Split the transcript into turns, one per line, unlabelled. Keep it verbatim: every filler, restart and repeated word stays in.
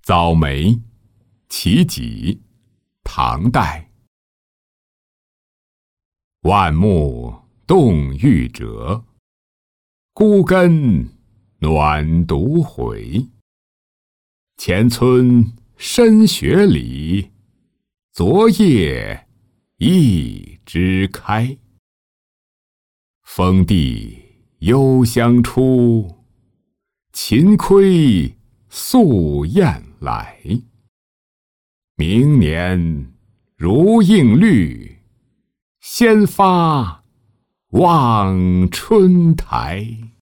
早梅，其几，唐代。万木动玉折，孤根暖独回。前村深雪里，昨夜一枝开。风地幽香出，秦窥宿雁来。明年如映绿，先发望春台。